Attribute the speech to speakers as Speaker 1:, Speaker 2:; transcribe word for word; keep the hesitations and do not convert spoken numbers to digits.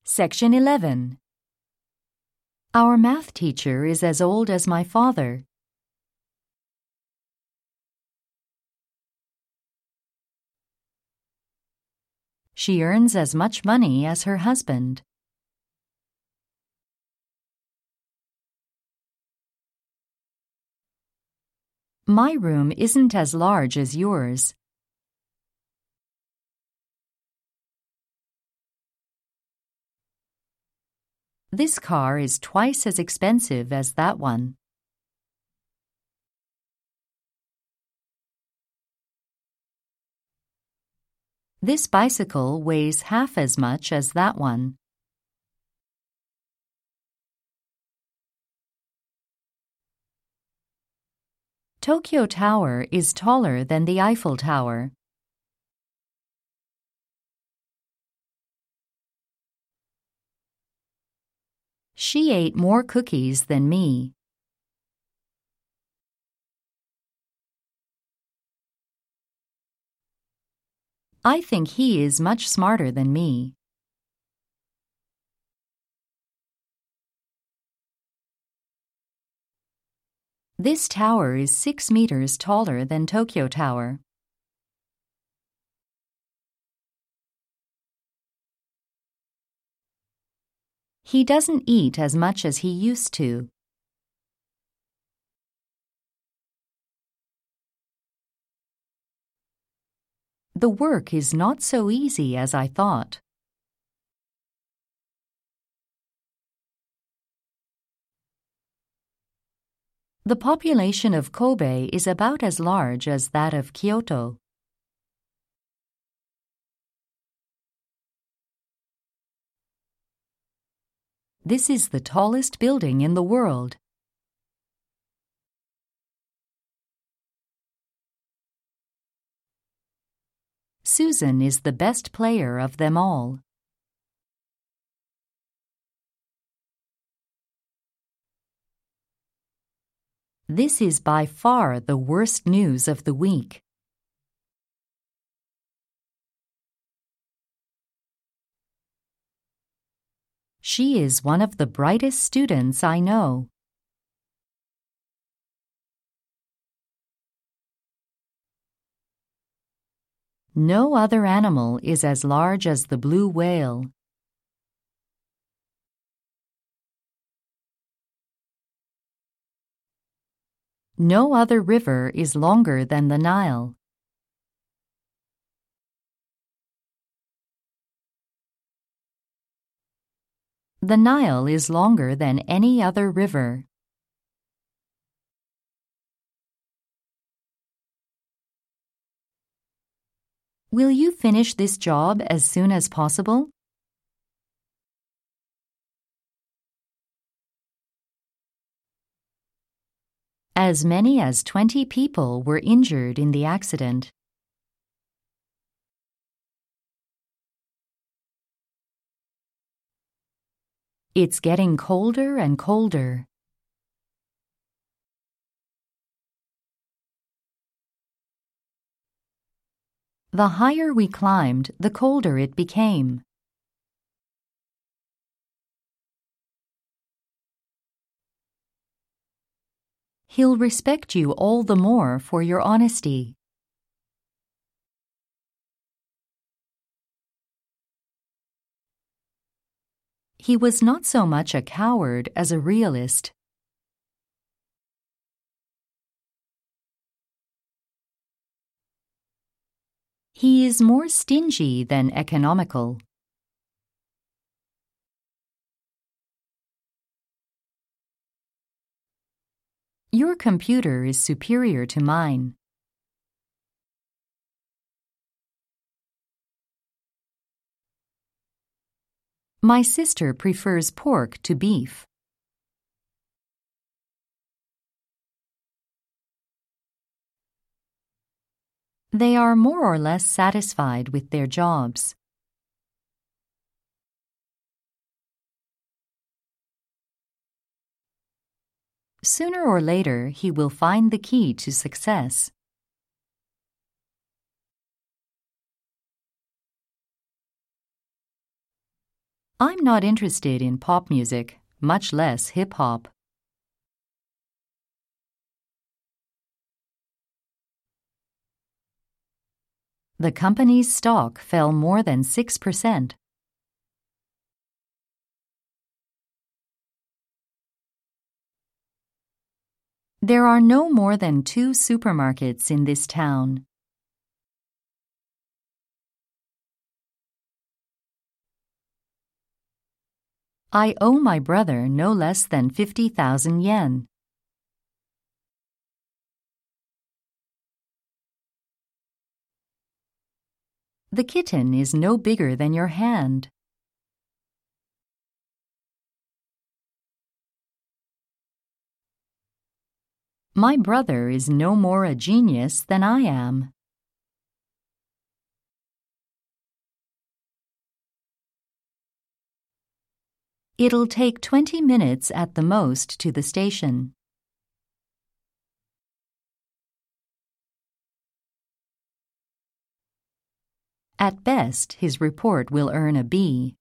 Speaker 1: Section eleven. Our math teacher is as old as my father. She earns as much money as her husband. My room isn't as large as yours. This car is twice as expensive as that one. This bicycle weighs half as much as that one. Tokyo Tower is taller than the Eiffel Tower. She ate more cookies than me. I think he is much smarter than me. This tower is six meters taller than Tokyo Tower. He doesn't eat as much as he used to. The work is not so easy as I thought. The population of Kobe is about as large as that of Kyoto. This is the tallest building in the world. Susan is the best player of them all. This is by far the worst news of the week. She is one of the brightest students I know. No other animal is as large as the blue whale. No other river is longer than the Nile. The Nile is longer than any other river. Will you finish this job as soon as possible? As many as twenty people were injured in the accident. It's getting colder and colder. The higher we climbed, the colder it became. He'll respect you all the more for your honesty. He was not so much a coward as a realist. He is more stingy than economical. Your computer is superior to mine. My sister prefers pork to beef. They are more or less satisfied with their jobs. Sooner or later, he will find the key to success. I'm not interested in pop music, much less hip-hop. The company's stock fell more than six percent. There are no more than two supermarkets in this town. I owe my brother no less than fifty thousand yen. The kitten is no bigger than your hand. My brother is no more a genius than I am. It'll take twenty minutes at the most to the station. At best, his report will earn a B.